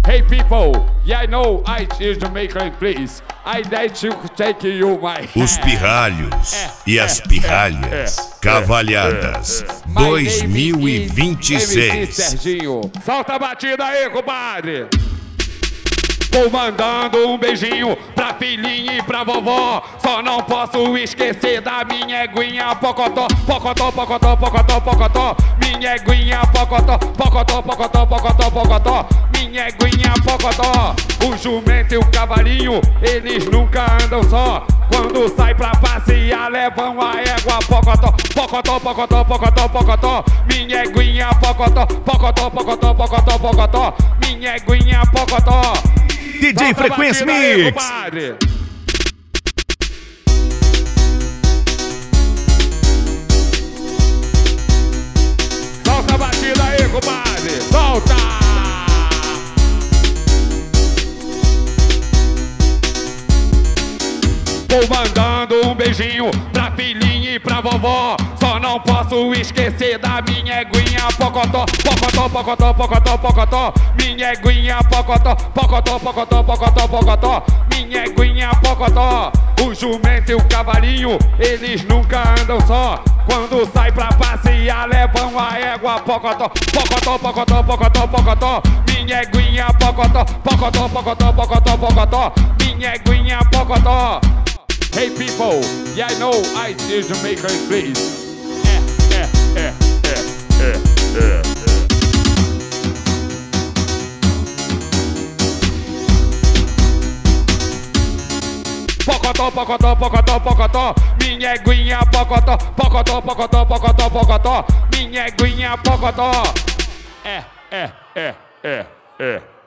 Hey people, yeah I know I is Jamaican please. I like to take you my Os pirralhos e as pirralhas, cavalhadas 2026. Serginho, solta a batida aí, compadre. Vou mandando um beijinho pra filhinha e pra vovó. Só não posso esquecer da minha eguinha pocotó. Pocotó, pocotó, pocotó, pocotó. Minha eguinha pocotó. Pocotó, pocotó, pocotó, pocotó. Minha eguinha pocotó. O jumento e o cavalinho, eles nunca andam só. Quando sai pra passear, levam a égua pocotó. Pocotó, pocotó, pocotó, pocotó. Minha eguinha pocotó. Pocotó, pocotó, pocotó, pocotó. Minha eguinha pocotó. DJ Frequência Mix. Solta a batida aí, compadre. Solta! Vou mandando um beijinho pra filhinha e pra vovó. Só não posso esquecer da minha eguinha pocotó. Pocotó, pocotó, pocotó, pocotó. Minha eguinha pocotó. Pocotó, pocotó, pocotó, pocotó. Minha eguinha pocotó. O jumento e o cavalinho, eles nunca andam só. Quando sai pra passear, levam a égua pocotó. Pocotó, pocotó, pocotó, pocotó. Minha eguinha pocotó. Pocotó, pocotó, pocotó, pocotó. Minha eguinha pocotó. Hey people, yeah I know I is Jamaican please. Pocotó, pocotó, pocotó, pocotó. Minha eguinha pocotó. Pocotó, pocotó, pocotó, pocotó. Minha eguinha pocotó.